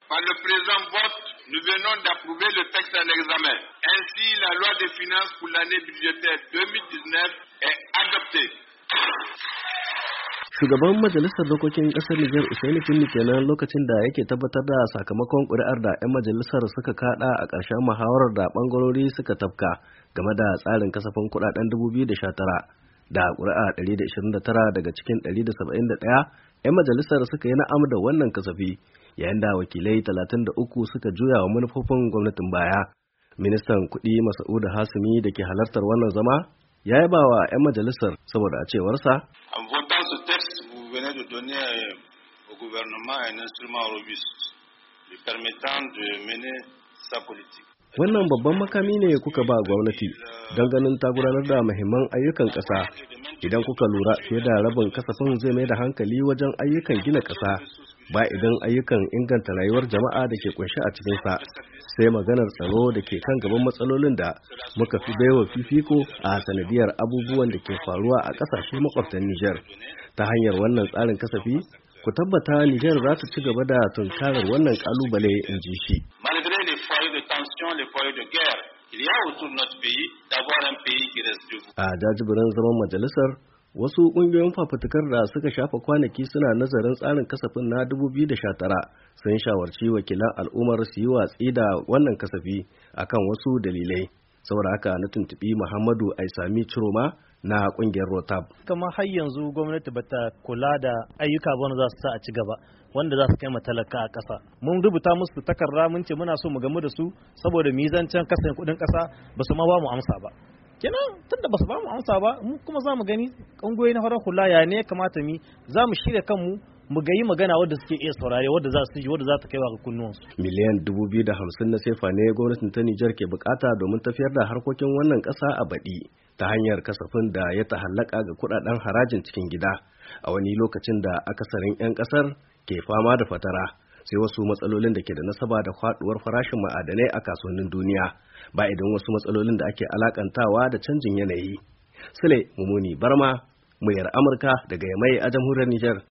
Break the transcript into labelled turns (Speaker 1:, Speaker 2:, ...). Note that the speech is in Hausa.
Speaker 1: Par le présent vote, nous venons d'approuver le texte en examen. Ainsi, la loi de finances pour l'année budgétaire 2019 est adoptée.
Speaker 2: Shugaban Majalisar Dokokin Ƙasar Nijar Usaini Finni kenan lokacin da yake tabbatar da sakamakon ƙuri'ar da 'yan majalisar suka kaɗa a ƙarshen muhawarar da ɓangarori suka tafka game da tsarin kasafin kuɗaɗen 2019 da ƙuri'a 129 daga cikin 171 'yan majalisar suka yi na'am da wannan kasafi yayin da wakilai 33 suka juya wa manufofin gwamnatin baya. Ministan kuɗi Masa'udu Hasimi da ke halartar wannan zama ya yaba wa 'yan majalisar saboda a cewarsa
Speaker 1: venez de donner au gouvernement un instrument robuste lui permettant de mener sa politique.
Speaker 2: Wannan babban makami ne kuka ba gwamnati don ganin ta gudanar da muhimman ayyukan ƙasa. Idan kuka lura fiye da rabin kasafin zai mai da hankali wajen ayyukan gina ƙasa, ba idan ayyukan inganta rayuwar jama'a da ke kunshi a cikinsa, sai maganar tsaro da ke kan gaban matsalolin da muka fi baiwa fifiko a sanadiyar abubuwan da ke faruwa a ƙasashe makwabtan Nijar. Ta hanyar wannan tsarin kasafi, ku tabbata Nijar za ta ci gaba da tunkarar wannan kalubale, in ji shi. A jajibirin zaman majalisar, wasu ƙungiyoyin fafutukar da suka shafa kwanaki suna nazarin tsarin kasafin na 2019 sun shawarci wakilan al'ummar su yi watsi da wannan kasafi akan wasu dalilai. Saboda haka na tuntuɓi Muhammadu Aisami Ciroma na kungiyar Rotab.
Speaker 3: Kamar har yanzu gwamnati bata kula da ayyuka ba za su sa a ci gaba wanda za su kai matalaka a ƙasa. Mun rubuta musu takarda mun ce muna so mu gamu da su saboda mizancen kasan kuɗin ƙasa ba su ma ba mu amsa ba. Kenan tunda ba su ba mu amsa ba mu kuma za mu gani ƙungiyoyi na farar hula ya ne kamata za mu shirya kanmu mu ga yi magana wadda suke iya saurare wadda za su ji wadda za ta kai wa kunnuwansu.
Speaker 2: Miliyan 250 na sefa ne gwamnatin ta Nijar ke bukata domin tafiyar da harkokin wannan ƙasa a baɗi ta hanyar kasafin da ya tahallaka ga kuɗaɗen harajin cikin gida a wani lokacin da akasarin 'yan ƙasar ke fama da fatara sai wasu matsalolin da ke da nasaba da faɗuwar farashin ma'adanai a kasuwannin duniya ba idan wasu matsalolin da ake alakantawa da canjin yanayi. Sule Mumuni Barma, muryar Amurka daga Yamai a jamhuriyar Nijar.